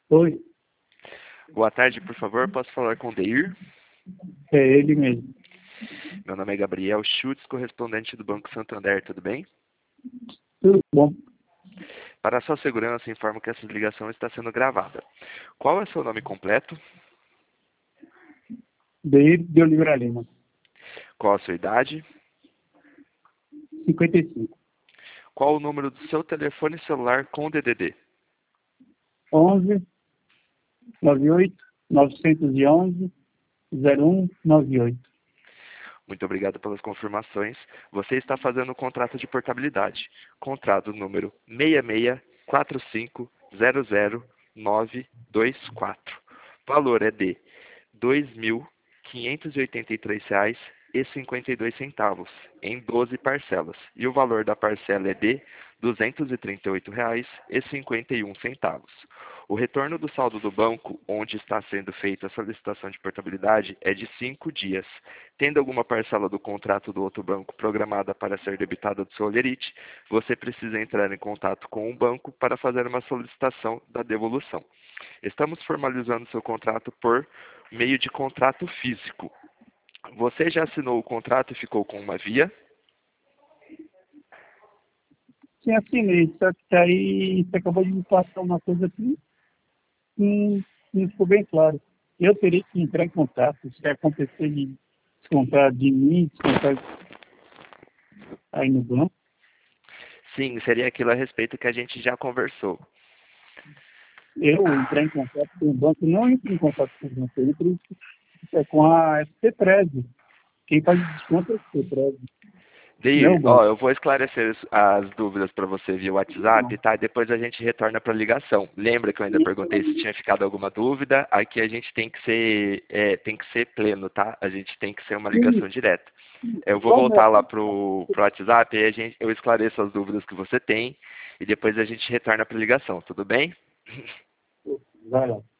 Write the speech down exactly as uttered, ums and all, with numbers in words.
Oi, Boa tarde, por favor, posso falar com o Deir? é ele mesmo. Meu nome é Gabriel Schutz, correspondente do Banco Santander, tudo bem? Tudo bom? Para a sua segurança, informo que essa ligação está sendo gravada. Qual é seu nome completo? Deir de Oliveira Lima, Qual a sua idade? cinquenta e cinco, Qual o número do seu telefone celular com D D D? onze, noventa e oito, novecentos e onze, zero um noventa e oito. Muito obrigado pelas confirmações. Você está fazendo o contrato de portabilidade. Contrato número seis seis quatro cinco zero zero nove dois quatro. Valor é de dois mil quinhentos e oitenta e três reais e cinquenta e dois centavos em doze parcelas. E o valor da parcela é de duzentos e trinta e oito reais e cinquenta e um centavos. O retorno do saldo do banco, onde está sendo feita a solicitação de portabilidade, é de cinco dias. Tendo alguma parcela do contrato do outro banco programada para ser debitada do seu Olerite, você precisa entrar em contato com o banco para fazer uma solicitação da devolução. Estamos formalizando seu contrato por meio de contrato físico. Você já assinou o contrato e ficou com uma via? Sim, assinei, só que aí você acabou de me passar uma coisa que não, não ficou bem claro. Eu teria que entrar em contato, se acontecer de descontar de mim, descontar aí no banco. Sim, seria aquilo a respeito que a gente já conversou. Eu entrar em contato com o banco, não entro em contato com o banco, eu entro é, com a S P treze. Quem faz desconto é a S P treze, não é o Deir, ó, banco. eu vou esclarecer as as dúvidas para você via WhatsApp, tá? Depois a gente retorna para a ligação. Lembra que eu ainda perguntei se tinha ficado alguma dúvida? Aqui a gente tem que ser, é, tem que ser pleno, tá? A gente tem que ser uma Sim, ligação direta. Eu vou como voltar é? lá pro, pro WhatsApp e a gente, eu esclareço as dúvidas que você tem e depois a gente retorna para a ligação, tudo bem? Vai lá.